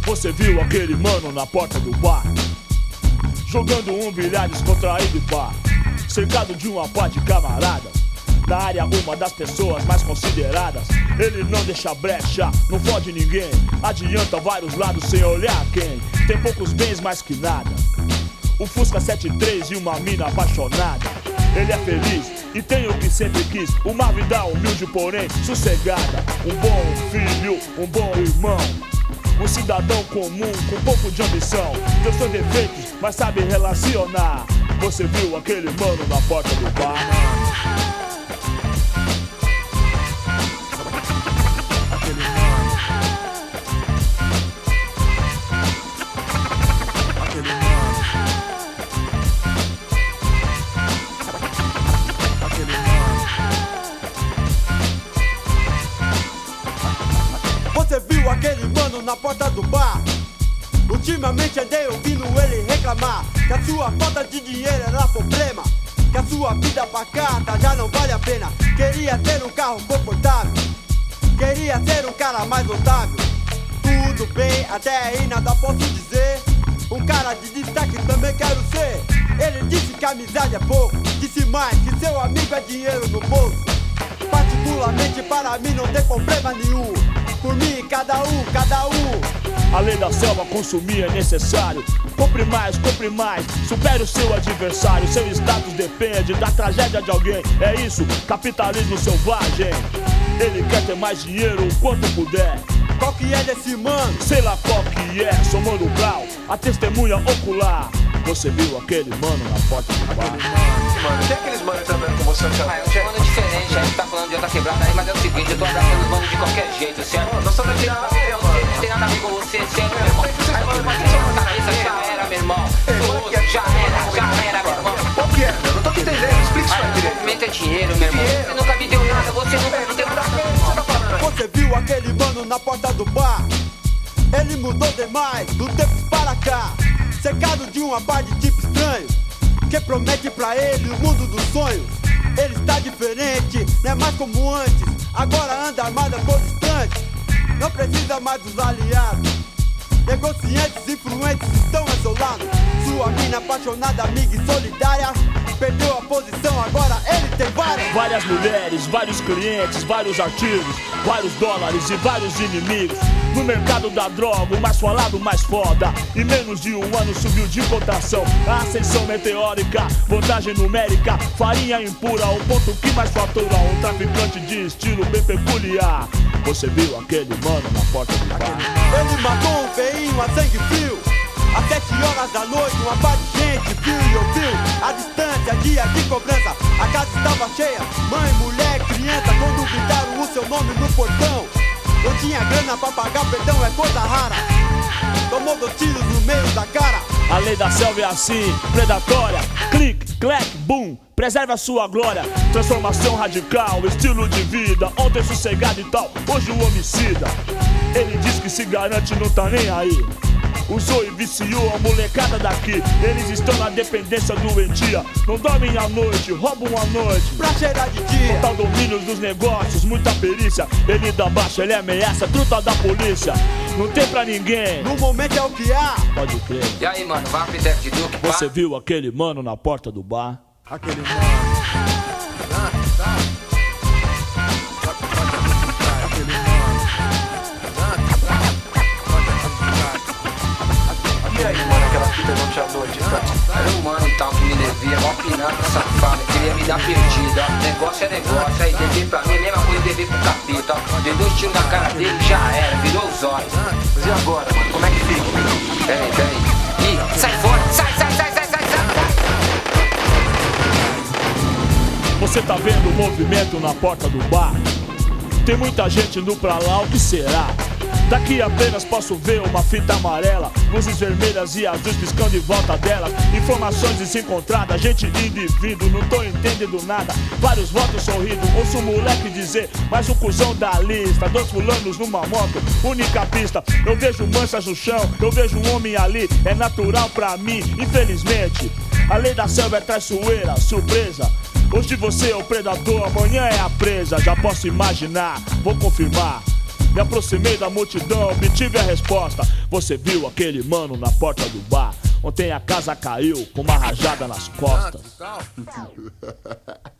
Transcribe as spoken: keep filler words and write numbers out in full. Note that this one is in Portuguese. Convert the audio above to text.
Você viu aquele mano na porta do bar, jogando um bilhar descontraído e pá, cercado de uma pá de camaradas. Na área uma das pessoas mais consideradas. Ele não deixa brecha, não fode ninguém, adianta vários lados sem olhar quem. Tem poucos bens mais que nada, o Fusca sete três e uma mina apaixonada. Ele é feliz e tem o que sempre quis, uma vida humilde porém sossegada. Um bom filho, um bom irmão, um cidadão comum com pouco de ambição. Tem seus defeitos, mas sabe relacionar. Você viu aquele mano na porta do bar? Aquele mano, aquele mano, aquele mano. Você viu aquele mano na porta do bar? Ultimamente andei ouvindo ele reclamar que a sua falta de dinheiro era problema, que a sua vida pacata já não vale a pena. Queria ter um carro confortável, queria ser um cara mais notável. Tudo bem, até aí nada posso dizer. Um cara de destaque também quero ser. Ele disse que a amizade é pouco, disse mais que seu amigo é dinheiro no bolso. Particularmente para mim não tem problema nenhum, por mim cada um, cada um. A lei da selva consumir é necessário. Compre mais, compre mais, supere o seu adversário. Seu status depende da tragédia de alguém. É isso, capitalismo selvagem. Ele quer ter mais dinheiro o quanto puder. Qual que é desse mano? Sei lá qual que é, sou Mano Brown, a testemunha ocular. Você viu aquele mano na porta do bar? Mano, tem aqueles manos também com você, cara? Ah, é um mano diferente, a gente tá falando de outra quebrada aí, mas é o seguinte, eu tô abraçando os manos de qualquer jeito, certo? Nós estamos aqui na área, mano. Não tem nada a ver com você, certo, meu irmão? Aí você pode deixar na cabeça, já era, meu irmão. Já era, já era, meu irmão. Qual que é? Eu não tô te entendendo, explica isso aí O direito. movimento é dinheiro, meu irmão. Você nunca me deu nada, você nunca me deu nada, meu irmão. Você viu aquele mano na porta do bar? Ele mudou demais do tempo para cá, cercado de uma par de tipo estranho, que promete pra ele o mundo dos sonhos. Ele está diferente, não é mais como antes, agora anda armado a todo instante. Não precisa mais dos aliados, negociantes influentes estão isolados. Sua mina apaixonada, amiga e solidária perdeu a posição, agora ele tem várias. Várias mulheres, vários clientes, vários artigos, vários dólares e vários inimigos. No mercado da droga, o mais falado, o mais foda. Em menos de um ano subiu de cotação. A ascensão meteórica, vantagem numérica, farinha impura, o ponto que mais fatura. Um traficante de estilo bem peculiar. Você viu aquele mano na porta do bar? Ele matou um feinho a sangue frio, às sete horas da noite, uma par de gente viu e ouviu. A distância, dia de cobrança, a casa estava cheia. Mãe, mulher, criança, quando gritaram o seu nome no portão. Não tinha grana pra pagar, perdão é coisa rara. Tomou dois tiros no meio da cara. A lei da selva é assim, predatória. Clique, clack, boom, preserve a sua glória. Transformação radical, estilo de vida. Ontem sossegado e tal, hoje o homicida. Ele diz que se garante, não tá nem aí. Usou e viciou a molecada daqui. Eles estão na dependência doentia. Não dormem à noite, roubam à noite pra cheirar de dia. Total domínio dos negócios, muita perícia. Ele dá baixa, ele ameaça, truta da polícia. Não tem pra ninguém, no momento é o que há. Pode crer. E aí, mano, vai pro Deck de Duke, pá? Você viu aquele mano na porta do bar? Aquele mano. E aí, mano, aquela fita não te noite, tá? Era um mano e tal que me devia, mó pinata safado, queria me dar perdida, ó. Negócio é negócio, aí dever pra mim, mesma coisa dever pro capeta, ó. Dei dois tiros na cara dele, já era, virou os olhos. Mas e agora, mano? Como é que fica? Peraí, peraí. Ih, sai fora, sai, sai, sai, sai, sai, sai. Você tá vendo o movimento na porta do bar? Tem muita gente indo pra lá, o que será? Daqui apenas posso ver uma fita amarela, luzes vermelhas e azuis piscando em volta delas. Informações desencontradas, gente indo e vindo, não tô entendendo nada. Vários votos sorrindo, ouço o moleque dizer, mais um cuzão da lista. Dois fulanos numa moto, única pista. Eu vejo manchas no chão, eu vejo um homem ali. É natural pra mim, infelizmente. A lei da selva é traiçoeira, surpresa. Hoje você é o predador, amanhã é a presa. Já posso imaginar, vou confirmar. Me aproximei da multidão, obtive a resposta. Você viu aquele mano na porta do bar? Ontem a casa caiu com uma rajada nas costas.